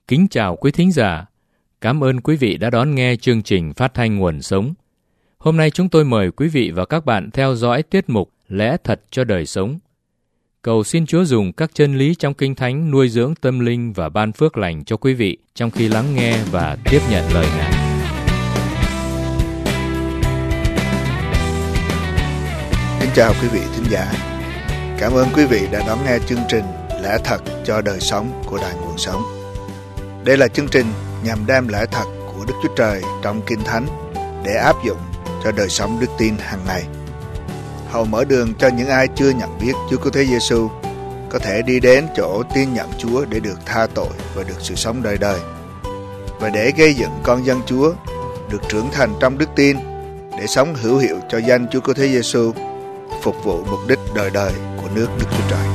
Kính chào quý thính giả. Cảm ơn quý vị đã đón nghe chương trình phát thanh Nguồn Sống. Hôm nay chúng tôi mời quý vị và các bạn theo dõi tiết mục Lẽ Thật cho Đời Sống. Cầu xin Chúa dùng các chân lý trong Kinh Thánh nuôi dưỡng tâm linh và ban phước lành cho quý vị trong khi lắng nghe và tiếp nhận lời Ngài. Kính chào quý vị thính giả. Cảm ơn quý vị đã đón nghe chương trình Lẽ Thật cho Đời Sống của Đài Nguồn Sống. Đây là chương trình nhằm đem lẽ thật của Đức Chúa Trời trong Kinh Thánh để áp dụng cho đời sống đức tin hàng ngày. Hầu mở đường cho những ai chưa nhận biết Chúa Cứu Thế Giêsu có thể đi đến chỗ tin nhận Chúa để được tha tội và được sự sống đời đời, và để gây dựng con dân Chúa được trưởng thành trong đức tin để sống hữu hiệu cho danh Chúa Cứu Thế Giêsu, phục vụ mục đích đời đời của nước Đức Chúa Trời.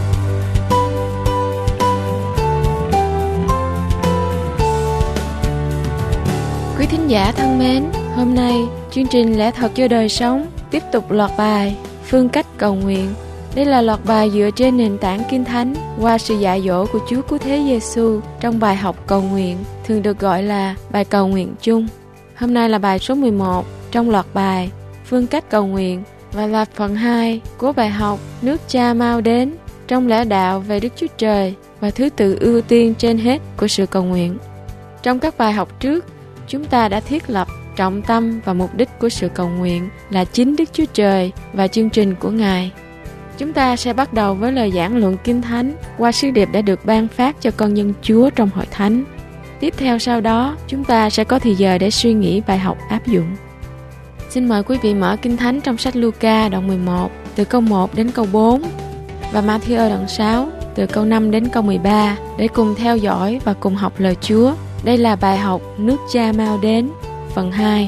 Quý thính giả thân mến, hôm nay chương trình Lẽ Thật cho Đời Sống tiếp tục loạt bài Phương cách cầu nguyện. Đây là loạt bài dựa trên nền tảng Kinh Thánh qua sự dạy dỗ của Chúa Cứu Thế Giêsu trong bài học cầu nguyện, thường được gọi là bài cầu nguyện chung. Hôm nay là bài số 11 trong loạt bài Phương cách cầu nguyện và là phần 2 của bài học Nước Cha mau đến trong lẽ đạo về Đức Chúa Trời và thứ tự ưu tiên trên hết của sự cầu nguyện. Trong các bài học trước, chúng ta đã thiết lập trọng tâm và mục đích của sự cầu nguyện là chính Đức Chúa Trời và chương trình của Ngài. Chúng ta sẽ bắt đầu với lời giảng luận Kinh Thánh qua sứ điệp đã được ban phát cho con dân Chúa trong hội thánh. Tiếp theo sau đó, chúng ta sẽ có thời giờ để suy nghĩ bài học áp dụng. Xin mời quý vị mở Kinh Thánh trong sách Luca đoạn 11 từ câu 1 đến câu 4 và Ma-thi-ơ đoạn 6 từ câu 5 đến câu 13 để cùng theo dõi và cùng học lời Chúa. Đây là bài học Nước Cha mau đến, phần 2.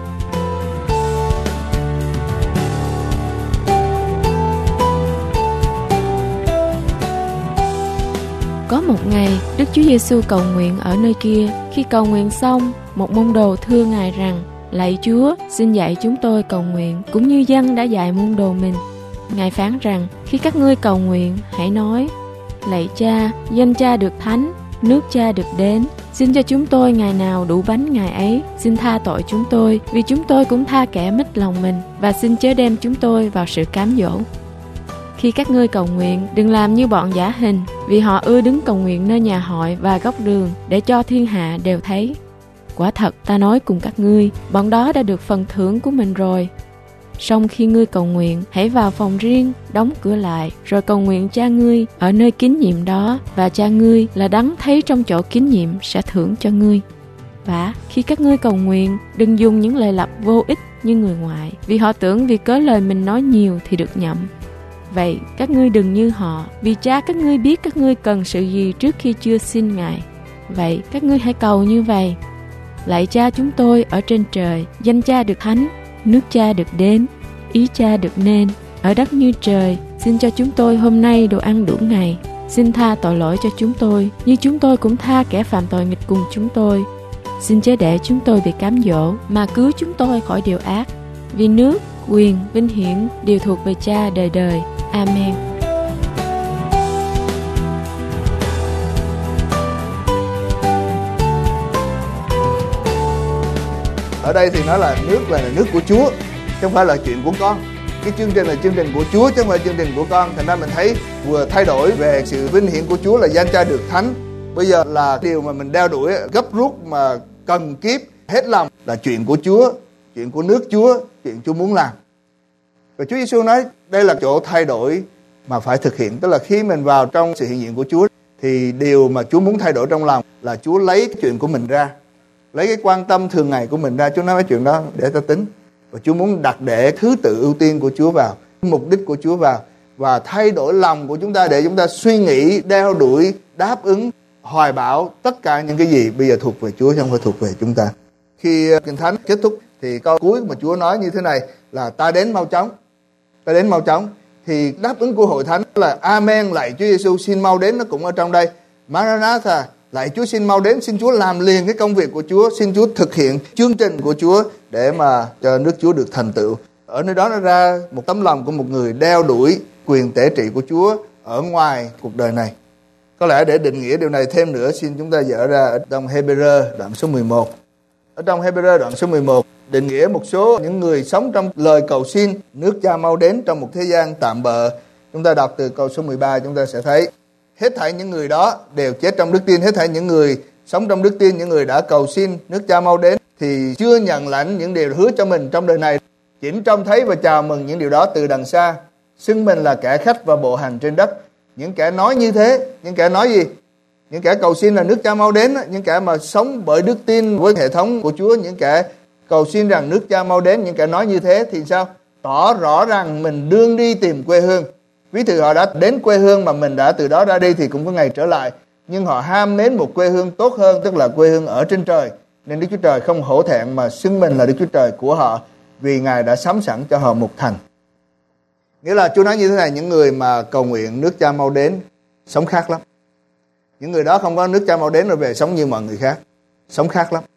Có một ngày, Đức Chúa Giêsu cầu nguyện ở nơi kia. Khi cầu nguyện xong, một môn đồ thưa Ngài rằng: Lạy Chúa, xin dạy chúng tôi cầu nguyện, cũng như dân đã dạy môn đồ mình. Ngài phán rằng: Khi các ngươi cầu nguyện, hãy nói: Lạy Cha, danh Cha được thánh, nước Cha được đến. Xin cho chúng tôi ngày nào đủ bánh ngày ấy. Xin tha tội chúng tôi, vì chúng tôi cũng tha kẻ mất lòng mình. Và xin chớ đem chúng tôi vào sự cám dỗ. Khi các ngươi cầu nguyện, đừng làm như bọn giả hình, vì họ ưa đứng cầu nguyện nơi nhà hội và góc đường, để cho thiên hạ đều thấy. Quả thật ta nói cùng các ngươi, bọn đó đã được phần thưởng của mình rồi. Song khi ngươi cầu nguyện, hãy vào phòng riêng, đóng cửa lại, rồi cầu nguyện Cha ngươi ở nơi kín nhiệm đó, và Cha ngươi là đấng thấy trong chỗ kín nhiệm sẽ thưởng cho ngươi. Và khi các ngươi cầu nguyện, đừng dùng những lời lặp vô ích như người ngoại, vì họ tưởng vì cớ lời mình nói nhiều thì được nhậm. Vậy các ngươi đừng như họ, vì Cha các ngươi biết các ngươi cần sự gì trước khi chưa xin Ngài. Vậy các ngươi hãy cầu như vậy: Lạy Cha chúng tôi ở trên trời, danh Cha được thánh, nước Cha được đến, ý Cha được nên, ở đất như trời. Xin cho chúng tôi hôm nay đồ ăn đủ ngày. Xin tha tội lỗi cho chúng tôi, như chúng tôi cũng tha kẻ phạm tội nghịch cùng chúng tôi. Xin chớ để chúng tôi bị cám dỗ, mà cứu chúng tôi khỏi điều ác. Vì nước, quyền, vinh hiển đều thuộc về Cha đời đời. Amen. Ở đây thì nói là nước là nước của Chúa, chứ không phải là chuyện của con. Cái chương trình là chương trình của Chúa chứ không phải chương trình của con. Thành ra mình thấy vừa thay đổi về sự vinh hiển của Chúa là danh Cha được thánh. Bây giờ là điều mà mình đeo đuổi gấp rút mà cần kiếp hết lòng là chuyện của Chúa, chuyện của nước Chúa, chuyện Chúa muốn làm. Và Chúa Giêsu nói đây là chỗ thay đổi mà phải thực hiện. Tức là khi mình vào trong sự hiện diện của Chúa thì điều mà Chúa muốn thay đổi trong lòng là Chúa lấy cái chuyện của mình ra, lấy cái quan tâm thường ngày của mình ra. Chúa nói cái chuyện đó để ta tính. Và Chúa muốn đặt để thứ tự ưu tiên của Chúa vào, mục đích của Chúa vào, và thay đổi lòng của chúng ta để chúng ta suy nghĩ, đeo đuổi, đáp ứng, hoài bão tất cả những cái gì bây giờ thuộc về Chúa chứ không phải thuộc về chúng ta. Khi Kinh Thánh kết thúc thì câu cuối mà Chúa nói như thế này là ta đến mau chóng. Ta đến mau chóng. Thì đáp ứng của hội thánh là Amen, lạy Chúa Giêsu xin mau đến, nó cũng ở trong đây. Maranatha, lạy Chúa xin mau đến, xin Chúa làm liền cái công việc của Chúa, xin Chúa thực hiện chương trình của Chúa để mà cho nước Chúa được thành tựu. Ở nơi đó nó ra một tấm lòng của một người đeo đuổi quyền tể trị của Chúa ở ngoài cuộc đời này. Có lẽ để định nghĩa điều này thêm nữa, xin chúng ta dở ra ở trong Hebrew đoạn số 11. Ở trong Hebrew đoạn số 11, định nghĩa một số những người sống trong lời cầu xin nước Cha mau đến trong một thế gian tạm bợ. Chúng ta đọc từ câu số 13, chúng ta sẽ thấy hết thảy những người đó đều chết trong đức tin. Hết thảy những người sống trong đức tin, những người đã cầu xin nước Cha mau đến thì chưa nhận lãnh những điều hứa cho mình trong đời này, chỉ trông thấy và chào mừng những điều đó từ đằng xa, xưng mình là kẻ khách và bộ hành trên đất. Những kẻ nói như thế, những kẻ nói gì? Những kẻ cầu xin là nước Cha mau đến, những kẻ mà sống bởi đức tin với hệ thống của Chúa, những kẻ cầu xin rằng nước Cha mau đến, những kẻ nói như thế thì sao? Tỏ rõ rằng mình đương đi tìm quê hương. Ví dụ họ đã đến quê hương mà mình đã từ đó ra đi thì cũng có ngày trở lại, nhưng họ ham mến một quê hương tốt hơn, tức là quê hương ở trên trời, nên Đức Chúa Trời không hổ thẹn mà xưng mình là Đức Chúa Trời của họ, vì Ngài đã sắm sẵn cho họ một thành. Nghĩa là Chúa nói như thế này, những người mà cầu nguyện nước Cha mau đến sống khác lắm. Những người đó không có nước Cha mau đến rồi về sống như mọi người khác, sống khác lắm.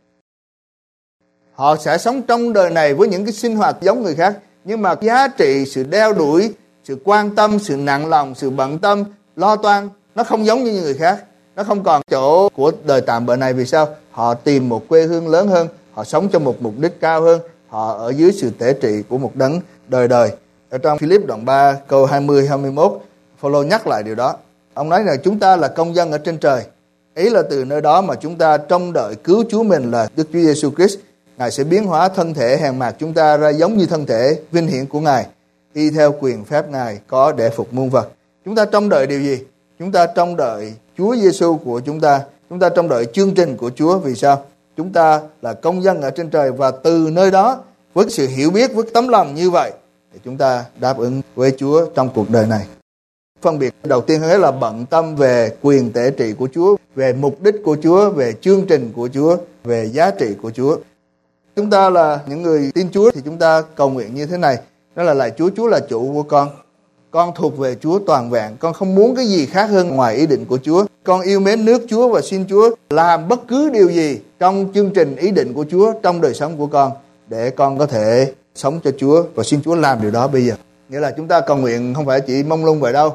Họ sẽ sống trong đời này với những cái sinh hoạt giống người khác, nhưng mà giá trị, sự đeo đuổi, sự quan tâm, sự nặng lòng, sự bận tâm, lo toan, nó không giống như người khác. Nó không còn chỗ của đời tạm bợ này. Vì sao? Họ tìm một quê hương lớn hơn, họ sống cho một mục đích cao hơn, họ ở dưới sự tể trị của một đấng đời đời. Ở trong Philip đoạn 3 câu 20-21, Phaolô nhắc lại điều đó. Ông nói là chúng ta là công dân ở trên trời. Ý là từ nơi đó mà chúng ta trông đợi cứu Chúa mình là Đức Chúa Giêsu Christ. Ngài sẽ biến hóa thân thể hèn mạt chúng ta ra giống như thân thể vinh hiển của Ngài, y theo quyền phép Ngài có để phục muôn vật. Chúng ta trông đợi điều gì? Chúng ta trông đợi Chúa Giêsu của chúng ta. Chúng ta trông đợi chương trình của Chúa. Vì sao? Chúng ta là công dân ở trên trời, và từ nơi đó với sự hiểu biết, với tấm lòng như vậy thì chúng ta đáp ứng với Chúa trong cuộc đời này. Phân biệt đầu tiên hết là bận tâm về quyền tể trị của Chúa, về mục đích của Chúa, về chương trình của Chúa, về giá trị của Chúa. Chúng ta là những người tin Chúa thì chúng ta cầu nguyện như thế này, đó là: lạy Chúa, Chúa là chủ của con thuộc về Chúa toàn vẹn, con không muốn cái gì khác hơn ngoài ý định của Chúa. Con yêu mến nước Chúa và xin Chúa làm bất cứ điều gì trong chương trình ý định của Chúa trong đời sống của con, để con có thể sống cho Chúa, và xin Chúa làm điều đó bây giờ. Nghĩa là chúng ta cầu nguyện không phải chỉ mông lung vậy đâu.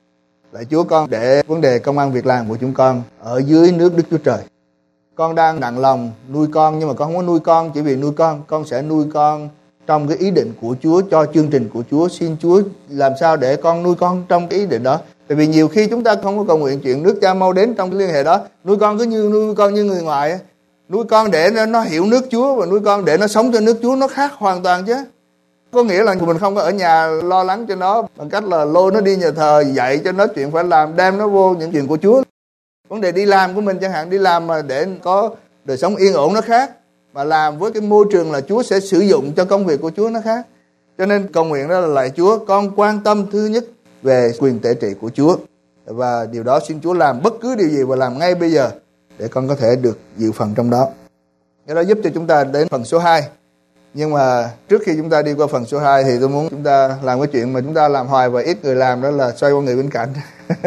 Lạy Chúa, con để vấn đề công ăn việc làm của chúng con ở dưới nước Đức Chúa Trời. Con đang nặng lòng nuôi con, nhưng mà con không có nuôi con chỉ vì nuôi con sẽ nuôi con trong cái ý định của Chúa, cho chương trình của Chúa. Xin Chúa làm sao để con nuôi con trong cái ý định đó. Tại vì nhiều khi chúng ta không có cầu nguyện chuyện nước Cha mau đến trong cái liên hệ đó. Nuôi con cứ nuôi con như người ngoài. Nuôi con để nó hiểu nước Chúa, và nuôi con để nó sống cho nước Chúa, nó khác hoàn toàn chứ. Có nghĩa là mình không có ở nhà lo lắng cho nó bằng cách là lôi nó đi nhà thờ, dạy cho nó chuyện phải làm, đem nó vô những chuyện của Chúa. Vấn đề đi làm của mình chẳng hạn, đi làm mà để có đời sống yên ổn nó khác, mà làm với cái môi trường là Chúa sẽ sử dụng cho công việc của Chúa nó khác. Cho nên cầu nguyện đó là: lạy Chúa, con quan tâm thứ nhất về quyền tể trị của Chúa, và điều đó xin Chúa làm bất cứ điều gì và làm ngay bây giờ để con có thể được dự phần trong đó. Cái đó giúp cho chúng ta đến phần số 2. Nhưng mà trước khi chúng ta đi qua phần số 2 thì tôi muốn chúng ta làm cái chuyện mà chúng ta làm hoài và ít người làm, đó là xoay qua người bên cạnh.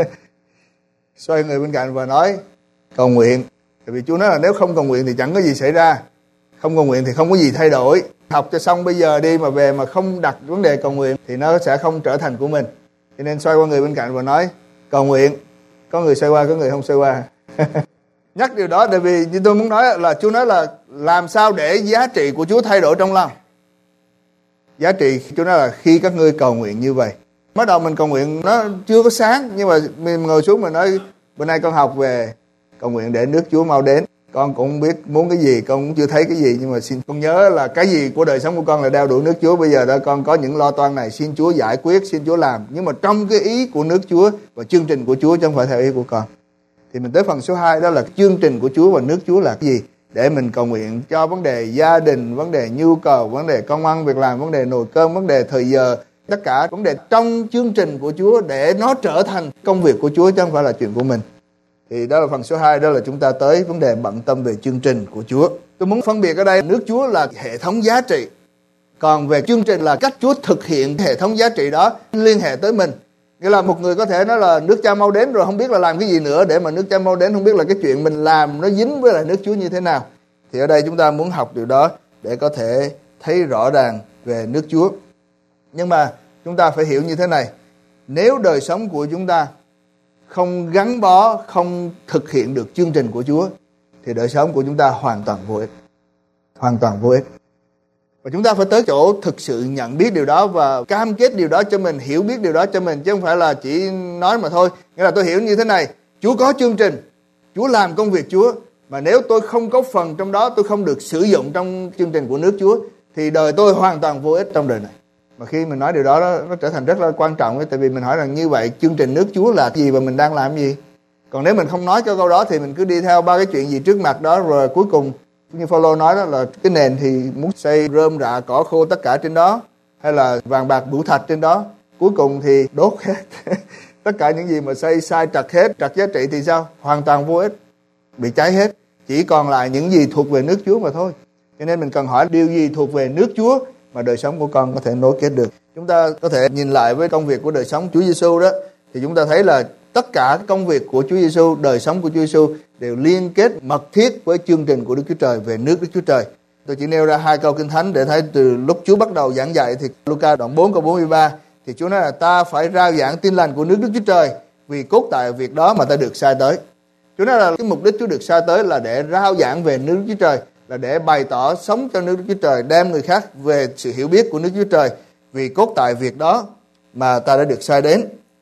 Xoay người bên cạnh và nói cầu nguyện. Tại vì Chúa nói là nếu không cầu nguyện thì chẳng có gì xảy ra. Không cầu nguyện thì không có gì thay đổi. Học cho xong bây giờ đi mà về mà không đặt vấn đề cầu nguyện thì nó sẽ không trở thành của mình. Cho nên xoay qua người bên cạnh và nói cầu nguyện. Có người xoay qua, có người không xoay qua. Nhắc điều đó tại vì như tôi muốn nói là Chúa nói là làm sao để giá trị của Chúa thay đổi trong lòng. Giá trị Chúa nói là khi các ngươi cầu nguyện như vậy. Bắt đầu mình cầu nguyện nó chưa có sáng, nhưng mà mình ngồi xuống mình nói bữa nay con học về cầu nguyện để nước Chúa mau đến. Con cũng không biết muốn cái gì, con cũng chưa thấy cái gì, nhưng mà xin con nhớ là cái gì của đời sống của con là đeo đuổi nước Chúa. Bây giờ đó con có những lo toan này, xin Chúa giải quyết, xin Chúa làm, nhưng mà trong cái ý của nước Chúa và chương trình của Chúa, chứ không phải theo ý của con. Thì mình tới phần số 2, đó là chương trình của Chúa và nước Chúa là cái gì, để mình cầu nguyện cho vấn đề gia đình, vấn đề nhu cầu, vấn đề công ăn việc làm, vấn đề nồi cơm, vấn đề thời giờ, tất cả vấn đề trong chương trình của Chúa để nó trở thành công việc của Chúa chứ không phải là chuyện của mình. Thì đó là phần số 2, đó là chúng ta tới vấn đề bận tâm về chương trình của Chúa. Tôi muốn phân biệt ở đây, nước Chúa là hệ thống giá trị, còn về chương trình là cách Chúa thực hiện hệ thống giá trị đó liên hệ tới mình. Nghĩa là một người có thể nói là nước Cha mau đến rồi không biết là làm cái gì nữa, để mà nước Cha mau đến không biết là cái chuyện mình làm nó dính với lại nước Chúa như thế nào. Thì ở đây chúng ta muốn học điều đó để có thể thấy rõ ràng về nước Chúa. Nhưng mà chúng ta phải hiểu như thế này: nếu đời sống của chúng ta không gắn bó, không thực hiện được chương trình của Chúa, thì đời sống của chúng ta hoàn toàn vô ích. Hoàn toàn vô ích. Và chúng ta phải tới chỗ thực sự nhận biết điều đó và cam kết điều đó cho mình, hiểu biết điều đó cho mình, chứ không phải là chỉ nói mà thôi. Nghĩa là tôi hiểu như thế này, Chúa có chương trình, Chúa làm công việc Chúa, mà nếu tôi không có phần trong đó, tôi không được sử dụng trong chương trình của nước Chúa, thì đời tôi hoàn toàn vô ích trong đời này. Mà khi mình nói điều đó, nó trở thành rất là quan trọng, tại vì mình hỏi rằng như vậy chương trình nước Chúa là gì và mình đang làm gì? Còn nếu mình không nói cái câu đó thì mình cứ đi theo ba cái chuyện gì trước mặt đó, rồi cuối cùng như Phaolô nói đó là cái nền thì muốn xây rơm rạ cỏ khô tất cả trên đó, hay là vàng bạc bửu thạch trên đó, cuối cùng thì đốt hết. Tất cả những gì mà xây sai trật hết, trật giá trị thì sao? Hoàn toàn vô ích, bị cháy hết. Chỉ còn lại những gì thuộc về nước Chúa mà thôi. Cho nên mình cần hỏi điều gì thuộc về nước Chúa mà đời sống của con có thể nối kết được. Chúng ta có thể nhìn lại với công việc của đời sống Chúa Giêsu đó, thì chúng ta thấy là tất cả công việc của Chúa Giêsu, đời sống của Chúa Giêsu đều liên kết mật thiết với chương trình của Đức Chúa Trời về nước Đức Chúa Trời. Tôi chỉ nêu ra 2 câu Kinh Thánh để thấy từ lúc Chúa bắt đầu giảng dạy, thì Luca đoạn 4 câu 43 thì Chúa nói là ta phải rao giảng tin lành của nước Đức Chúa Trời, vì cốt tại việc đó mà ta được sai tới. Chúa nói là cái mục đích Chúa được sai tới là để rao giảng về nước Đức Chúa Trời, là để bày tỏ sống cho nước Đức Chúa Trời, đem người khác về sự hiểu biết của nước Chúa Trời, vì cốt tại việc đó mà ta đã được sai đến.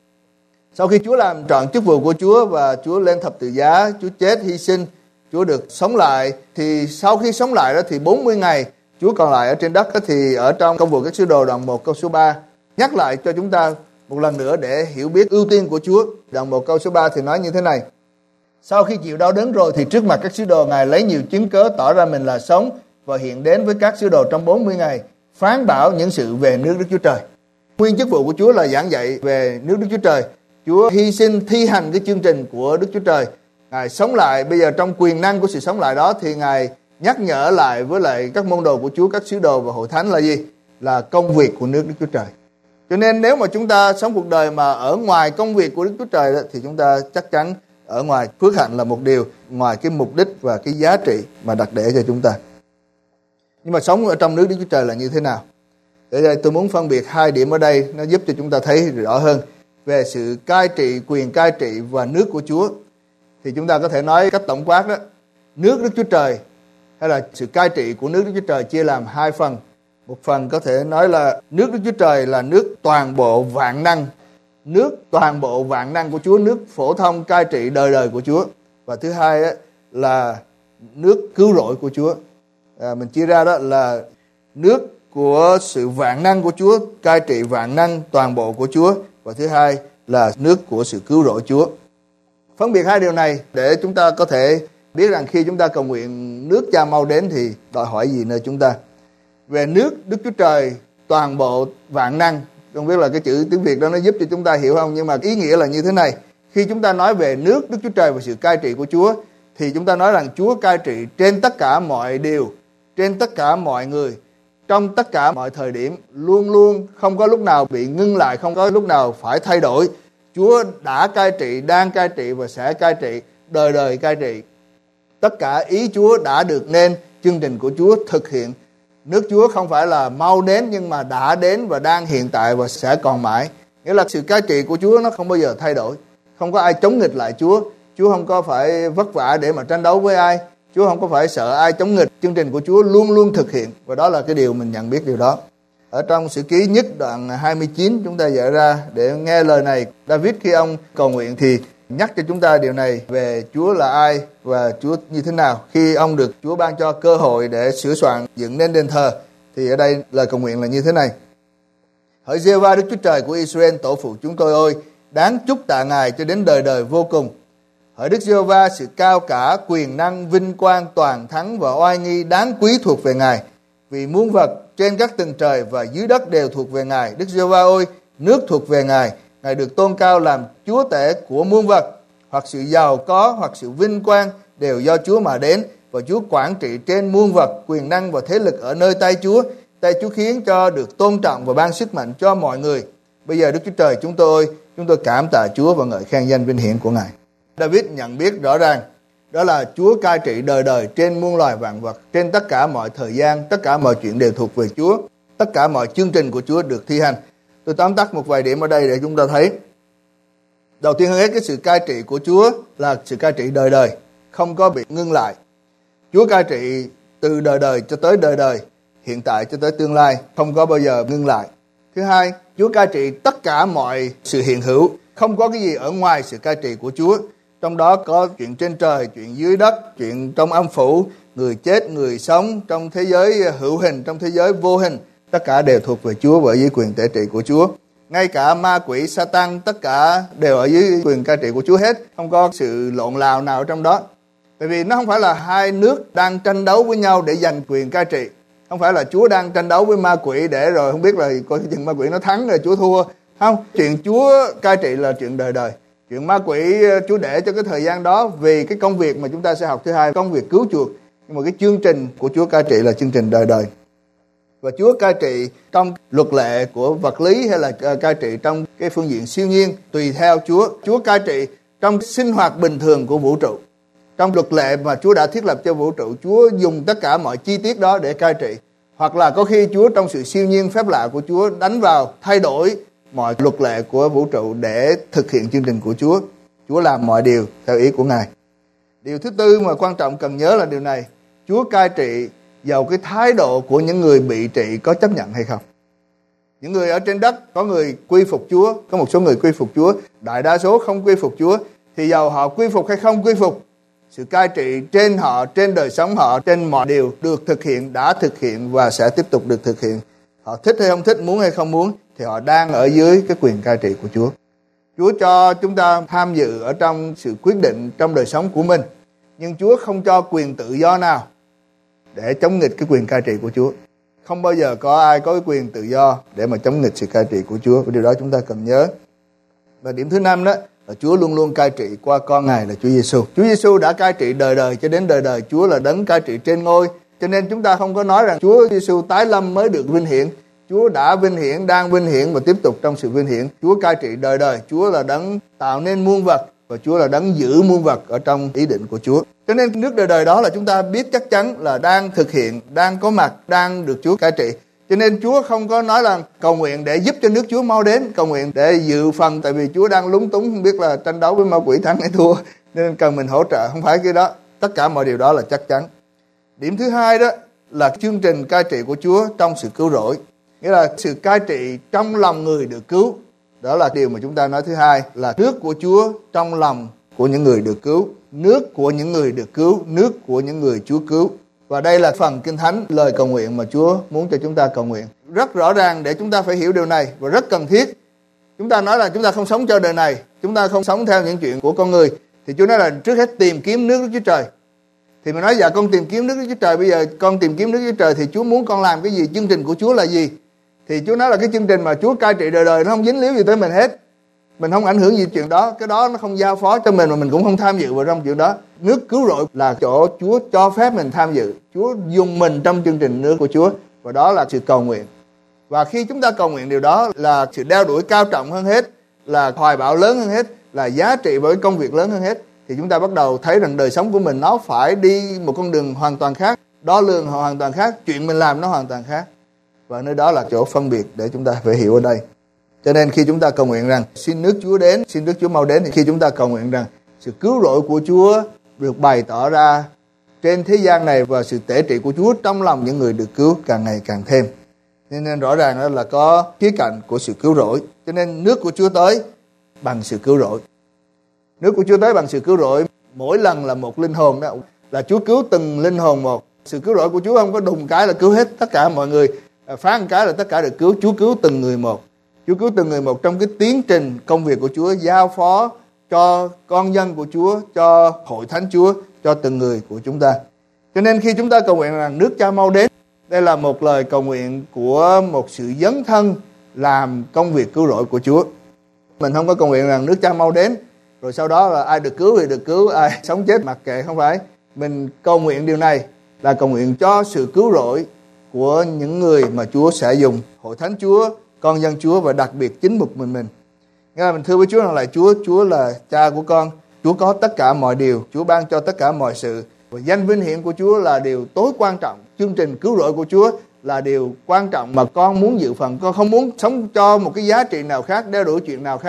Sau khi Chúa làm trọn chức vụ của Chúa và Chúa lên thập tự giá, Chúa chết hy sinh, Chúa được sống lại, thì sau khi sống lại đó thì 40 ngày Chúa còn lại ở trên đất đó, thì ở trong Công vụ các sứ đồ đoạn 1 câu số 3 nhắc lại cho chúng ta một lần nữa để hiểu biết ưu tiên của Chúa. Đoạn 1 câu số 3 thì nói như thế này: sau khi chịu đau đớn rồi thì trước mặt các sứ đồ Ngài lấy nhiều chứng cớ tỏ ra mình là sống và hiện đến với các sứ đồ trong 40 ngày, phán bảo những sự về nước Đức Chúa Trời. Nguyên chức vụ của Chúa là giảng dạy về nước Đức Chúa Trời. Chúa hy sinh thi hành cái chương trình của Đức Chúa Trời. Ngài sống lại, bây giờ trong quyền năng của sự sống lại đó thì Ngài nhắc nhở lại với lại các môn đồ của Chúa, các sứ đồ và hội thánh là gì? Là công việc của nước Đức Chúa Trời. Cho nên nếu mà chúng ta sống cuộc đời mà ở ngoài công việc của Đức Chúa Trời đó, thì chúng ta chắc chắn ở ngoài phước hạnh là một điều, ngoài cái mục đích và cái giá trị mà đặt để cho chúng ta. Nhưng mà sống ở trong nước Đức Chúa Trời là như thế nào? Để đây tôi muốn phân biệt 2 điểm ở đây, nó giúp cho chúng ta thấy rõ hơn về sự cai trị, quyền cai trị và nước của Chúa. Thì chúng ta có thể nói cách tổng quát đó, nước Đức Chúa Trời hay là sự cai trị của nước Đức Chúa Trời chia làm 2 phần. Một phần có thể nói là nước Đức Chúa Trời là nước toàn bộ vạn năng, nước toàn bộ vạn năng của Chúa, nước phổ thông cai trị đời đời của Chúa. Và thứ hai là nước cứu rỗi của Chúa. Mình chia ra đó là nước của sự vạn năng của Chúa, cai trị vạn năng toàn bộ của Chúa. Và thứ hai là nước của sự cứu rỗi Chúa. Phân biệt 2 điều này để chúng ta có thể biết rằng khi chúng ta cầu nguyện nước Cha mau đến thì đòi hỏi gì nơi chúng ta. Về nước Đức Chúa Trời toàn bộ vạn năng, không biết là cái chữ tiếng Việt đó nó giúp cho chúng ta hiểu không, nhưng mà ý nghĩa là như thế này. Khi chúng ta nói về nước Đức Chúa Trời và sự cai trị của Chúa thì chúng ta nói rằng Chúa cai trị trên tất cả mọi điều, trên tất cả mọi người, trong tất cả mọi thời điểm, luôn luôn, không có lúc nào bị ngưng lại, không có lúc nào phải thay đổi. Chúa đã cai trị, đang cai trị và sẽ cai trị, đời đời cai trị. Tất cả ý Chúa đã được nên, chương trình của Chúa thực hiện. Nước Chúa không phải là mau đến nhưng mà đã đến và đang hiện tại và sẽ còn mãi. Nghĩa là sự cai trị của Chúa nó không bao giờ thay đổi. Không có ai chống nghịch lại Chúa. Chúa không có phải vất vả để mà tranh đấu với ai. Chúa không có phải sợ ai chống nghịch. Chương trình của Chúa luôn luôn thực hiện. Và đó là cái điều mình nhận biết điều đó. Ở trong Sử Ký nhất đoạn 29 chúng ta dạy ra để nghe lời này. David khi ông cầu nguyện thì nhắc cho chúng ta điều này về Chúa là ai và Chúa như thế nào. Khi ông được Chúa ban cho cơ hội để sửa soạn dựng nên đền thờ thì ở đây lời cầu nguyện là như thế này: hỡi Giê-hô-va Đức Chúa Trời của Israel tổ phụ chúng tôi ơi, đáng chúc tạ Ngài cho đến đời đời vô cùng. Hỡi Đức Giê-hô-va, sự cao cả, quyền năng, vinh quang, toàn thắng và oai nghi đáng quý thuộc về Ngài, vì muôn vật trên các tầng trời và dưới đất đều thuộc về Ngài. Đức Giê-hô-va ơi, nước thuộc về Ngài. Ngài được tôn cao làm Chúa tể của muôn vật, hoặc sự giàu có hoặc sự vinh quang đều do Chúa mà đến, và Chúa quản trị trên muôn vật, quyền năng và thế lực ở nơi tay Chúa. Tay Chúa khiến cho được tôn trọng và ban sức mạnh cho mọi người. Bây giờ Đức Chúa Trời chúng tôi ơi, chúng tôi cảm tạ Chúa và ngợi khen danh vinh hiển của Ngài. David nhận biết rõ ràng đó là Chúa cai trị đời đời trên muôn loài vạn vật, trên tất cả mọi thời gian, tất cả mọi chuyện đều thuộc về Chúa, tất cả mọi chương trình của Chúa được thi hành. Tôi tóm tắt một vài điểm ở đây để chúng ta thấy. Đầu tiên hơn hết, cái sự cai trị của Chúa là sự cai trị đời đời, không có bị ngưng lại. Chúa cai trị từ đời đời cho tới đời đời, hiện tại cho tới tương lai, không có bao giờ ngưng lại. Thứ hai, Chúa cai trị tất cả mọi sự hiện hữu, không có cái gì ở ngoài sự cai trị của Chúa. Trong đó có chuyện trên trời, chuyện dưới đất, chuyện trong âm phủ, người chết, người sống, trong thế giới hữu hình, trong thế giới vô hình. Tất cả đều thuộc về Chúa và ở dưới quyền tể trị của Chúa. Ngay cả ma quỷ, Satan, tất cả đều ở dưới quyền cai trị của Chúa hết. Không có sự lộn lào nào trong đó. Bởi vì nó không phải là hai nước đang tranh đấu với nhau để giành quyền cai trị. Không phải là Chúa đang tranh đấu với ma quỷ để rồi không biết là coi chừng ma quỷ nó thắng rồi Chúa thua. Không, chuyện Chúa cai trị là chuyện đời đời. Chuyện ma quỷ Chúa để cho cái thời gian đó vì cái công việc mà chúng ta sẽ học thứ hai, công việc cứu chuộc. Nhưng mà cái chương trình của Chúa cai trị là chương trình đời đời. Và Chúa cai trị trong luật lệ của vật lý hay là cai trị trong cái phương diện siêu nhiên tùy theo Chúa. Chúa cai trị trong sinh hoạt bình thường của vũ trụ. Trong luật lệ mà Chúa đã thiết lập cho vũ trụ, Chúa dùng tất cả mọi chi tiết đó để cai trị. Hoặc là có khi Chúa trong sự siêu nhiên phép lạ của Chúa đánh vào, thay đổi mọi luật lệ của vũ trụ để thực hiện chương trình của Chúa. Chúa làm mọi điều theo ý của Ngài. Điều thứ tư mà quan trọng cần nhớ là điều này. Chúa cai trị dầu cái thái độ của những người bị trị có chấp nhận hay không. Những người ở trên đất, có người quy phục Chúa, có một số người quy phục Chúa, đại đa số không quy phục Chúa. Thì dầu họ quy phục hay không quy phục, sự cai trị trên họ, trên đời sống họ, trên mọi điều được thực hiện, đã thực hiện và sẽ tiếp tục được thực hiện. Họ thích hay không thích, muốn hay không muốn, thì họ đang ở dưới cái quyền cai trị của Chúa. Chúa cho chúng ta tham dự ở trong sự quyết định trong đời sống của mình. Nhưng Chúa không cho quyền tự do nào để chống nghịch cái quyền cai trị của Chúa. Không bao giờ có ai có cái quyền tự do để mà chống nghịch sự cai trị của Chúa. Và điều đó chúng ta cần nhớ. Và điểm thứ 5 đó là Chúa luôn luôn cai trị qua con Ngài là Chúa Giêsu. Chúa Giêsu đã cai trị đời đời cho đến đời đời. Chúa là đấng cai trị trên ngôi. Cho nên chúng ta không có nói rằng Chúa Giêsu tái lâm mới được vinh hiển. Chúa đã vinh hiển, đang vinh hiển và tiếp tục trong sự vinh hiển. Chúa cai trị đời đời. Chúa là đấng tạo nên muôn vật và Chúa là đấng giữ muôn vật ở trong ý định của Chúa. Cho nên nước đời đời đó là chúng ta biết chắc chắn là đang thực hiện, đang có mặt, đang được Chúa cai trị. Cho nên Chúa không có nói là cầu nguyện để giúp cho nước Chúa mau đến, cầu nguyện để dự phần tại vì Chúa đang lúng túng không biết là tranh đấu với ma quỷ thắng hay thua nên cần mình hỗ trợ. Không phải cái đó. Tất cả mọi điều đó là chắc chắn. Điểm thứ hai đó là chương trình cai trị của Chúa trong sự cứu rỗi. Nghĩa là sự cai trị trong lòng người được cứu. Đó là điều mà chúng ta nói thứ hai, là nước của Chúa trong lòng của những người được cứu. Nước của những người được cứu, nước của những người Chúa cứu. Và đây là phần Kinh Thánh, lời cầu nguyện mà Chúa muốn cho chúng ta cầu nguyện. Rất rõ ràng để chúng ta phải hiểu điều này và rất cần thiết. Chúng ta nói là chúng ta không sống cho đời này, chúng ta không sống theo những chuyện của con người. Thì Chúa nói là trước hết tìm kiếm nước Đức Chúa Trời. Thì mình nói dạ con tìm kiếm nước Đức Chúa Trời, bây giờ con tìm kiếm nước Chúa Trời thì Chúa muốn con làm cái gì? Chương trình của Chúa là gì? Thì Chúa nói là cái chương trình mà Chúa cai trị đời đời nó không dính líu gì tới mình hết. Mình không ảnh hưởng gì chuyện đó, cái đó nó không giao phó cho mình mà mình cũng không tham dự vào trong chuyện đó. Nước cứu rỗi là chỗ Chúa cho phép mình tham dự. Chúa dùng mình trong chương trình nước của Chúa và đó là sự cầu nguyện. Và khi chúng ta cầu nguyện điều đó là sự đeo đuổi cao trọng hơn hết, là hoài bão lớn hơn hết, là giá trị với công việc lớn hơn hết. Thì chúng ta bắt đầu thấy rằng đời sống của mình nó phải đi một con đường hoàn toàn khác, đo lường hoàn toàn khác, chuyện mình làm nó hoàn toàn khác. Và nơi đó là chỗ phân biệt để chúng ta phải hiểu ở đây. Cho nên khi chúng ta cầu nguyện rằng xin nước Chúa đến, xin nước Chúa mau đến, thì khi chúng ta cầu nguyện rằng sự cứu rỗi của Chúa được bày tỏ ra trên thế gian này và sự tể trị của Chúa trong lòng những người được cứu càng ngày càng thêm. Nên rõ ràng đó là có khía cạnh của sự cứu rỗi. Cho nên nước của Chúa tới bằng sự cứu rỗi. Nước của Chúa tới bằng sự cứu rỗi, mỗi lần là một linh hồn đó, là Chúa cứu từng linh hồn một. Sự cứu rỗi của Chúa không có đùng cái là cứu hết tất cả mọi người, phá một cái là tất cả được cứu. Chúa cứu từng người một. Chúa cứu từng người một trong cái tiến trình công việc của Chúa giao phó cho con dân của Chúa, cho hội thánh Chúa, cho từng người của chúng ta. Cho nên khi chúng ta cầu nguyện rằng nước Cha mau đến, đây là một lời cầu nguyện của một sự dấn thân làm công việc cứu rỗi của Chúa. Mình không có cầu nguyện rằng nước Cha mau đến, rồi sau đó là ai được cứu thì được cứu, ai sống chết mặc kệ, không phải. Mình cầu nguyện điều này là cầu nguyện cho sự cứu rỗi của những người mà Chúa sẽ dùng, hội thánh Chúa, con dân Chúa và đặc biệt chính một mình. Nghĩa là mình thưa với Chúa rằng là Chúa là Cha của con, Chúa có tất cả mọi điều, Chúa ban cho tất cả mọi sự. Và danh vinh hiển của Chúa là điều tối quan trọng. Chương trình cứu rỗi của Chúa là điều quan trọng mà con muốn dự phần. Con không muốn sống cho một cái giá trị nào khác, đeo đuổi chuyện nào khác,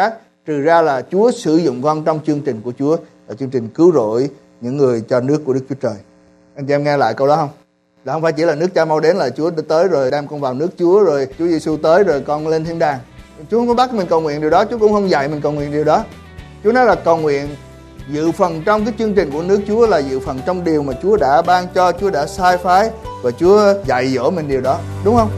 Trừ ra là Chúa sử dụng con trong chương trình của Chúa, là chương trình cứu rỗi những người cho nước của Đức Chúa Trời. Anh chị em nghe lại câu đó không? Là không phải chỉ là nước Cha mau đến là Chúa tới rồi đem con vào nước Chúa, rồi Chúa Giêsu tới rồi con lên thiên đàng. Chúa không có bắt mình cầu nguyện điều đó, Chúa cũng không dạy mình cầu nguyện điều đó. Chúa nói là cầu nguyện dự phần trong cái chương trình của nước Chúa là dự phần trong điều mà Chúa đã ban cho, Chúa đã sai phái và Chúa dạy dỗ mình điều đó, đúng không?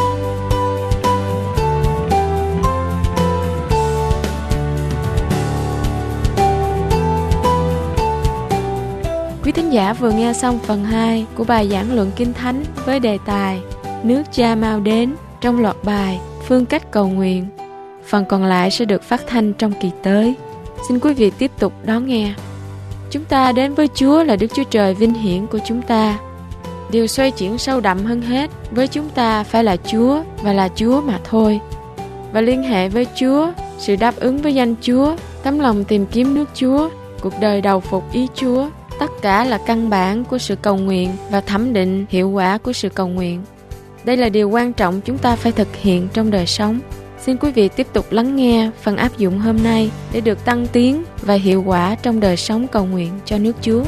Quý thính giả vừa nghe xong phần 2 của bài giảng luận Kinh Thánh với đề tài Nước Cha mau đến trong loạt bài Phương cách cầu nguyện. Phần còn lại sẽ được phát thanh trong kỳ tới. Xin quý vị tiếp tục đón nghe. Chúng ta đến với Chúa là Đức Chúa Trời vinh hiển của chúng ta. Điều xoay chuyển sâu đậm hơn hết với chúng ta phải là Chúa và là Chúa mà thôi. Và liên hệ với Chúa, sự đáp ứng với danh Chúa, tấm lòng tìm kiếm nước Chúa, cuộc đời đầu phục ý Chúa, tất cả là căn bản của sự cầu nguyện và thẩm định hiệu quả của sự cầu nguyện. Đây là điều quan trọng chúng ta phải thực hiện trong đời sống. Xin quý vị tiếp tục lắng nghe phần áp dụng hôm nay để được tăng tiến và hiệu quả trong đời sống cầu nguyện cho nước Chúa.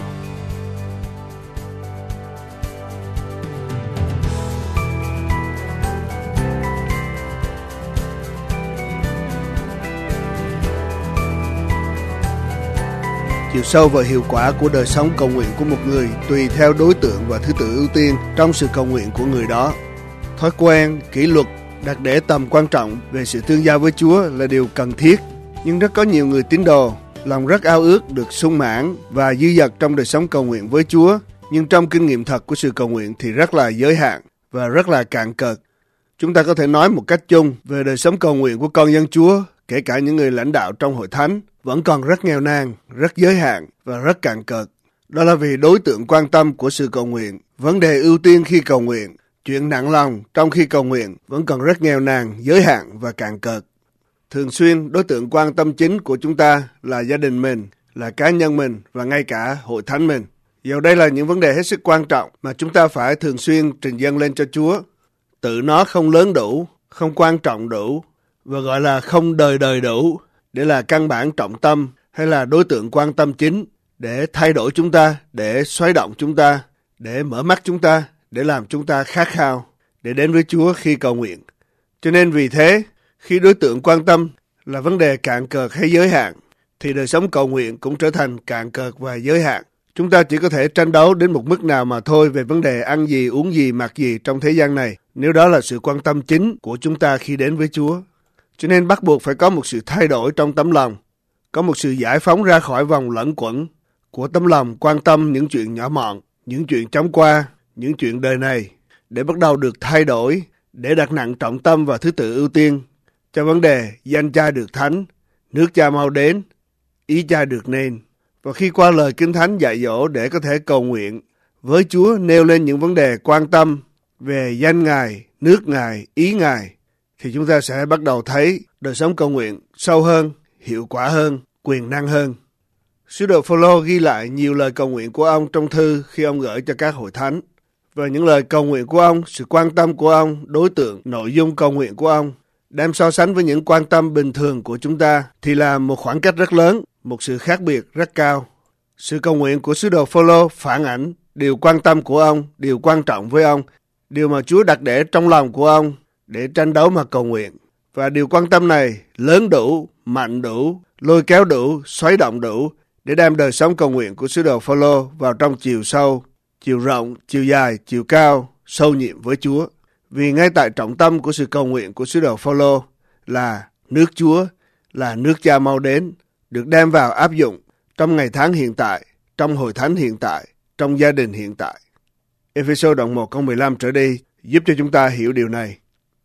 Chiều sâu và hiệu quả của đời sống cầu nguyện của một người tùy theo đối tượng và thứ tự ưu tiên trong sự cầu nguyện của người đó. Thói quen, kỷ luật đặt để tầm quan trọng về sự tương giao với Chúa là điều cần thiết, nhưng rất có nhiều người tín đồ lòng rất ao ước được sung mãn và dư dật trong đời sống cầu nguyện với Chúa, nhưng trong kinh nghiệm thật của sự cầu nguyện thì rất là giới hạn và rất là cạn cợt. Chúng ta có thể nói một cách chung về đời sống cầu nguyện của con dân Chúa, kể cả những người lãnh đạo trong hội thánh, vẫn còn rất nghèo nàn, rất giới hạn và rất cạn cợt. Đó là vì đối tượng quan tâm của sự cầu nguyện, vấn đề ưu tiên khi cầu nguyện, chuyện nặng lòng trong khi cầu nguyện vẫn còn rất nghèo nàn, giới hạn và cạn cợt. Thường xuyên đối tượng quan tâm chính của chúng ta là gia đình mình, là cá nhân mình và ngay cả hội thánh mình. Dầu đây là những vấn đề hết sức quan trọng mà chúng ta phải thường xuyên trình dâng lên cho Chúa. Tự nó không lớn đủ, không quan trọng đủ và gọi là không đời đời đủ để là căn bản trọng tâm hay là đối tượng quan tâm chính để thay đổi chúng ta, để xoáy động chúng ta, để mở mắt chúng ta, để làm chúng ta khát khao, để đến với Chúa khi cầu nguyện. Cho nên vì thế, khi đối tượng quan tâm là vấn đề cạn cợt hay giới hạn, thì đời sống cầu nguyện cũng trở thành cạn cợt và giới hạn. Chúng ta chỉ có thể tranh đấu đến một mức nào mà thôi về vấn đề ăn gì, uống gì, mặc gì trong thế gian này, nếu đó là sự quan tâm chính của chúng ta khi đến với Chúa. Cho nên bắt buộc phải có một sự thay đổi trong tấm lòng, có một sự giải phóng ra khỏi vòng lẩn quẩn của tấm lòng quan tâm những chuyện nhỏ mọn, những chuyện chóng qua, những chuyện đời này, để bắt đầu được thay đổi, để đặt nặng trọng tâm và thứ tự ưu tiên cho vấn đề danh Cha được thánh, nước Cha mau đến, ý Cha được nên. Và khi qua lời Kinh Thánh dạy dỗ để có thể cầu nguyện với Chúa, nêu lên những vấn đề quan tâm về danh Ngài, nước Ngài, ý Ngài, thì chúng ta sẽ bắt đầu thấy đời sống cầu nguyện sâu hơn, hiệu quả hơn, quyền năng hơn. Sứ đồ Phôlô ghi lại nhiều lời cầu nguyện của ông trong thư khi ông gửi cho các hội thánh. Và những lời cầu nguyện của ông, sự quan tâm của ông, đối tượng, nội dung cầu nguyện của ông, đem so sánh với những quan tâm bình thường của chúng ta thì là một khoảng cách rất lớn, một sự khác biệt rất cao. Sự cầu nguyện của sứ đồ Phôlô phản ảnh điều quan tâm của ông, điều quan trọng với ông, điều mà Chúa đặt để trong lòng của ông để tranh đấu mà cầu nguyện. Và điều quan tâm này lớn đủ, mạnh đủ, lôi kéo đủ, xoáy động đủ để đem đời sống cầu nguyện của sứ đồ Phôlô vào trong chiều sâu, chiều rộng, chiều dài, chiều cao, sâu nhiệm với Chúa. Vì ngay tại trọng tâm của sự cầu nguyện của sứ đồ Phôlô là nước Chúa, là nước Cha mau đến, được đem vào áp dụng trong ngày tháng hiện tại, trong hội thánh hiện tại, trong gia đình hiện tại. Ê-phê-sô đoạn 1 câu 15 trở đi giúp cho chúng ta hiểu điều này.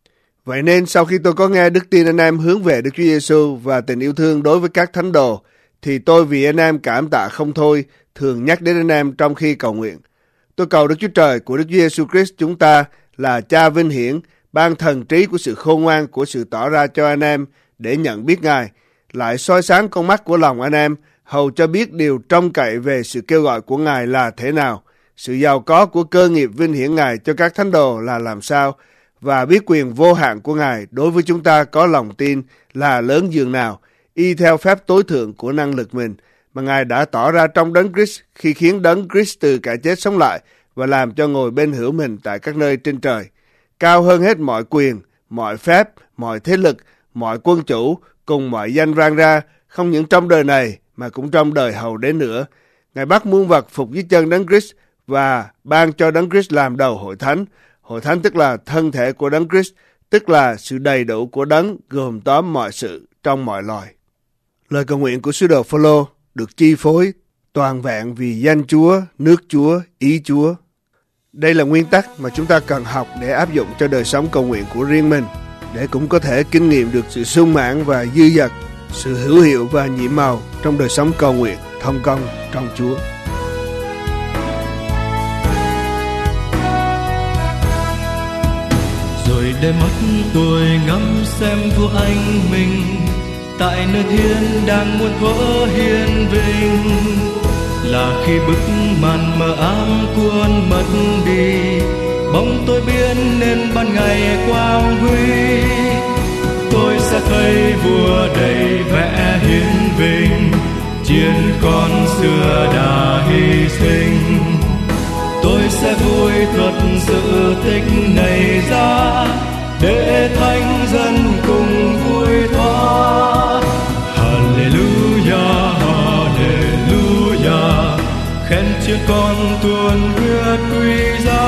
Vậy nên sau khi tôi có nghe đức tin anh em hướng về Đức Chúa Giêsu và tình yêu thương đối với các thánh đồ, thì tôi vì anh em cảm tạ không thôi, thường nhắc đến anh em trong khi cầu nguyện. Tôi cầu Đức Chúa Trời của Đức Chúa Giêsu Christ chúng ta là Cha vinh hiển, ban thần trí của sự khôn ngoan, của sự tỏ ra cho anh em để nhận biết Ngài, lại soi sáng con mắt của lòng anh em, hầu cho biết điều trông cậy về sự kêu gọi của Ngài là thế nào, sự giàu có của cơ nghiệp vinh hiển Ngài cho các thánh đồ là làm sao, và biết quyền vô hạn của Ngài đối với chúng ta có lòng tin là lớn dường nào, y theo phép tối thượng của năng lực mình mà Ngài đã tỏ ra trong Đấng Christ khi khiến Đấng Christ từ cõi chết sống lại và làm cho ngồi bên hữu mình tại các nơi trên trời, cao hơn hết mọi quyền, mọi phép, mọi thế lực, mọi quân chủ, cùng mọi danh vang ra, không những trong đời này mà cũng trong đời hầu đến nữa. Ngài bắt muôn vật phục dưới chân Đấng Christ và ban cho Đấng Christ làm đầu hội thánh. Hội thánh tức là thân thể của Đấng Christ, tức là sự đầy đủ của Đấng gồm tóm mọi sự trong mọi loài. Lời cầu nguyện của sứ đồ Phôlô được chi phối toàn vẹn vì danh Chúa, nước Chúa, ý Chúa. Đây là nguyên tắc mà chúng ta cần học để áp dụng cho đời sống cầu nguyện của riêng mình, để cũng có thể kinh nghiệm được sự sung mãn và dư dật, sự hữu hiệu và nhiệm màu trong đời sống cầu nguyện thông công trong Chúa. Rồi để mắt tôi ngắm xem vua anh mình tại nơi thiên đang muôn thuở hiền vinh, là khi bức màn mờ ám cuốn mất đi, bóng tôi biến nên ban ngày quang huy. Tôi sẽ thấy vua đầy vẻ hiền vinh, chiến con xưa đã hy sinh. Tôi sẽ vui thuật sự tích này ra, để thánh dân cùng vui thoa. Hallelujah, Hallelujah, khen chiên con tuôn huyết quý giá.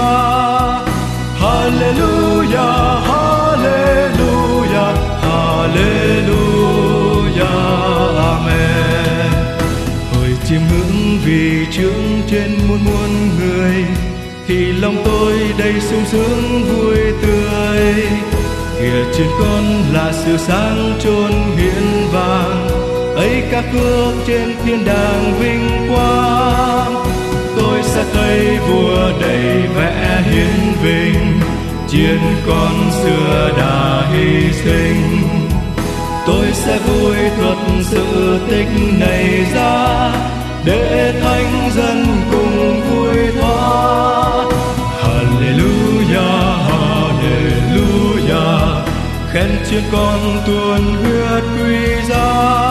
Hallelujah, Hallelujah, Hallelujah, Amen. Hỡi chiêm ngưỡng vì trưởng trên muôn muôn người, thì lòng tôi đầy sung sướng vui tươi. Kìa trên con là sự sáng chốn hiển vàng, ấy các cước trên thiên đàng vinh quang. Tôi sẽ thấy vua đầy vẻ hiền vinh, chiến con xưa đã hy sinh. Tôi sẽ vui thuật sự tích này ra, để thánh dân cùng vui thoa. Hallelujah, Hallelujah, khen chiên con tuôn huyết quý giá.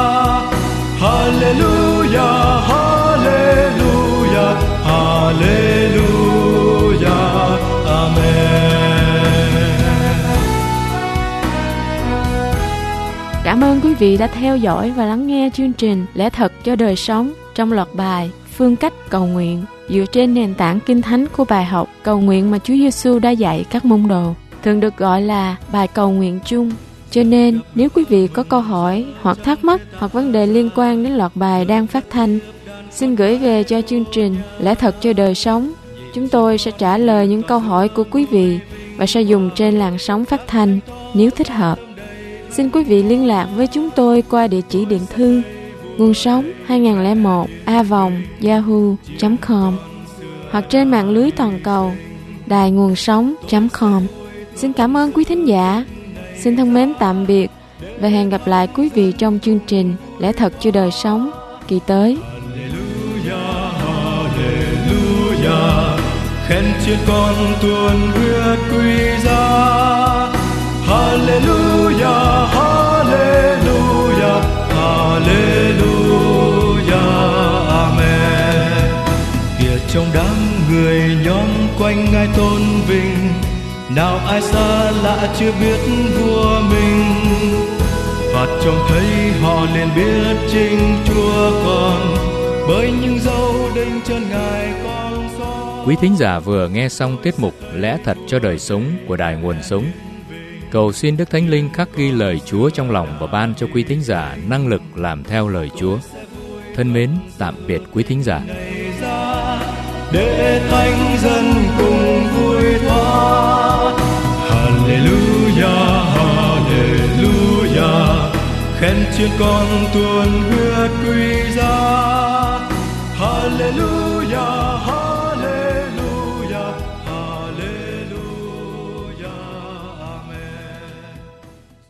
Hallelujah, Hallelujah, Hallelujah, Amen. Cảm ơn quý vị đã theo dõi và lắng nghe chương trình Lẽ Thật cho Đời Sống trong loạt bài Phương cách cầu nguyện dựa trên nền tảng kinh thánh của bài học cầu nguyện mà Chúa Giêsu đã dạy các môn đồ, thường được gọi là bài cầu nguyện chung. Cho nên, nếu quý vị có câu hỏi hoặc thắc mắc hoặc vấn đề liên quan đến loạt bài đang phát thanh, xin gửi về cho chương trình Lẽ Thật cho Đời Sống. Chúng tôi sẽ trả lời những câu hỏi của quý vị và sẽ dùng trên làn sóng phát thanh nếu thích hợp. Xin quý vị liên lạc với chúng tôi qua địa chỉ điện thư Nguồn Sống 2001a@yahoo.com hoặc trên mạng lưới toàn cầu đài nguồn sống.com. Xin cảm ơn quý thính giả. Xin thân mến tạm biệt và hẹn gặp lại quý vị trong chương trình Lẽ Thật cho Đời Sống kỳ tới. Hallelujah, Hallelujah, khen chiên con tuôn huyết quý giá. Hallelujah, Hallelujah, Hallelujah, Amen. Kìa trong đám người nhóm quanh Ngài tôn vinh, nào ai xa lạ chưa biết vua mình. Và trông thấy họ liền biết chính Chúa còn, bởi những dấu đinh chân Ngài con soi. Quý thính giả vừa nghe xong tiết mục Lẽ Thật cho Đời Sống của Đài Nguồn Sống. Cầu xin Đức Thánh Linh khắc ghi lời Chúa trong lòng và ban cho quý thính giả năng lực làm theo lời Chúa. Thân mến, tạm biệt quý thính giả. Để thánh dân cùng vui thoa. Hallelujah, Hallelujah, khen chiên con tuôn huyết quý giá. Hallelujah.